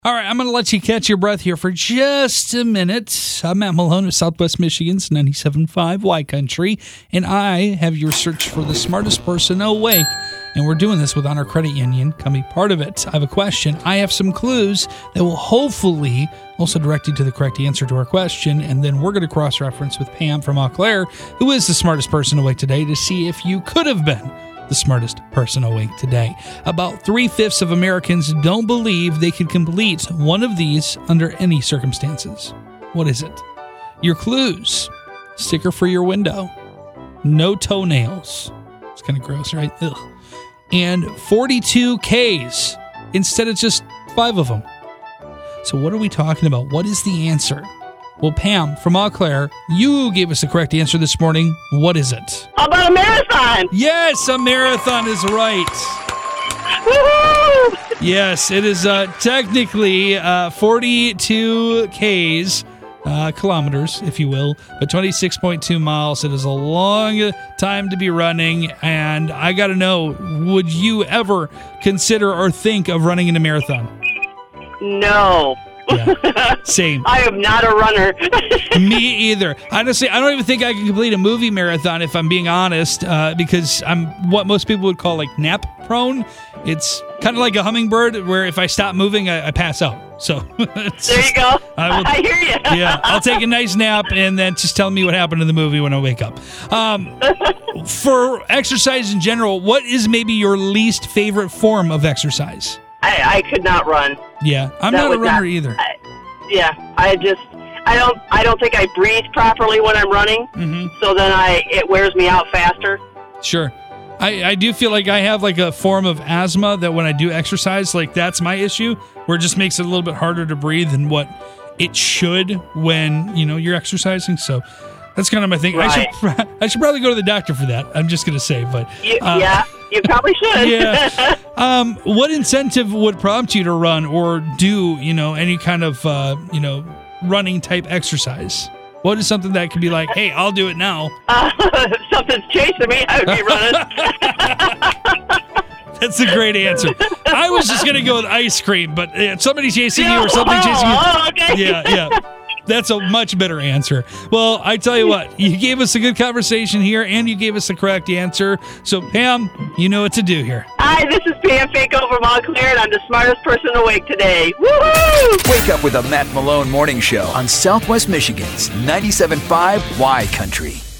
All right, I'm going to let you catch your breath here for just a minute. I'm Matt Malone of Southwest Michigan's 97.5 Y Country, and I have your search for the smartest person awake. And we're doing this with Honor Credit Union. Come be part of it. I have a question. I have some clues that will hopefully also direct you to the correct answer to our question. And then we're going to cross-reference with Pam from Eau Claire, who is the smartest person awake today, to see if you could have been the smartest person awake today. About 3/5 of Americans don't believe they could complete one of these under any circumstances. What is it? Your clues: sticker for your window, no toenails. It's kind of gross, right? Ugh. And 42 Ks instead of just 5 of them. So what are we talking about? What is the answer? Well, Pam from Eau Claire, you gave us the correct answer this morning. What is it? How about a marathon? Yes, a marathon is right. Woohoo! Yes, it is technically 42 Ks, kilometers, if you will, but 26.2 miles. It is a long time to be running, and I got to know, would you ever consider or think of running in a marathon? No. Yeah. Same. I am not a runner. Me either. Honestly, I don't even think I can complete a movie marathon if I'm being honest, because I'm what most people would call like nap prone. It's kind of like a hummingbird where if I stop moving, I pass out. So there you go. I hear you. Yeah, I'll take a nice nap and then just tell me what happened in the movie when I wake up. For exercise in general, what is maybe your least favorite form of exercise? I could not run. Yeah, I'm not a runner either. I don't think I breathe properly when I'm running. Mm-hmm. So then it wears me out faster. Sure. I do feel like I have like a form of asthma that when I do exercise, like that's my issue, where it just makes it a little bit harder to breathe than what it should when, you're exercising. So that's kind of my thing. Right. I should probably go to the doctor for that. I'm just going to say, but yeah, you probably should. Yeah. What incentive would prompt you to run or do, any kind of, running type exercise? What is something that could be like, hey, I'll do it now? If something's chasing me, I would be running. That's a great answer. I was just going to go with ice cream, but somebody chasing you or something chasing you. Oh, okay. Yeah. That's a much better answer. Well, I tell you what, you gave us a good conversation here, and you gave us the correct answer. So, Pam, you know what to do here. Hi, this is Pam Fako from Eau Claire, and I'm the smartest person awake today. Woohoo! Wake up with a Matt Malone Morning Show on Southwest Michigan's 97.5 Y Country.